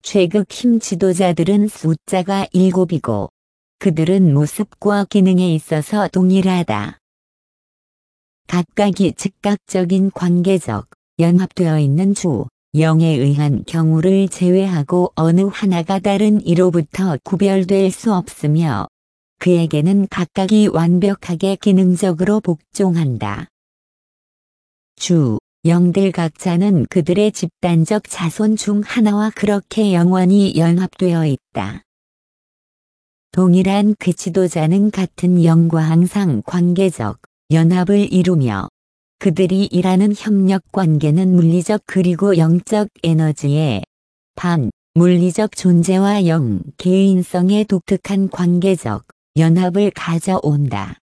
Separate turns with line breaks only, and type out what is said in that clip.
최극 힘 지도자들은 숫자가 7이고 그들은 모습과 기능에 있어서 동일하다. 각각이 즉각적인 관계적, 연합되어 있는 주, 영에 의한 경우를 제외하고 어느 하나가 다른 이로부터 구별될 수 없으며 그에게는 각각이 완벽하게 기능적으로 복종한다. 주, 영들 각자는 그들의 집단적 자손 중 하나와 그렇게 영원히 연합되어 있다. 동일한 그 지도자는 같은 영과 항상 관계적 연합을 이루며 그들이 일하는 협력 관계는 물리적 그리고 영적 에너지의 반, 물리적 존재와 영, 개인성의 독특한 관계적 연합을 가져온다.